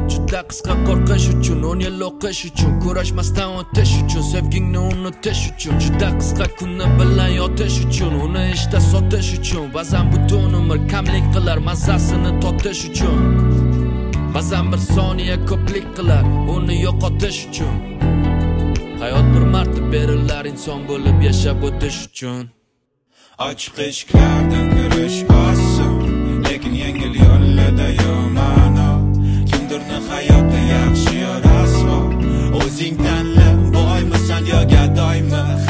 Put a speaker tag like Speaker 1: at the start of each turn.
Speaker 1: Juda qisqa qo'rqish uchun 10 yil o'qish uchun kurashmasdan o'tish uchun sevgingni unutish uchun juda qisqa kunni bilan yotish uchun uni ishda sotish uchun ba'zan butun umr kamlik qilar mazasini totish uchun ba'zan bir soniya ko'plik qilar uni yo'qotish uchun hayot bir marta berilar inson bo'lib yashab o'tish uchun
Speaker 2: ochiq eshiklardan kirish oson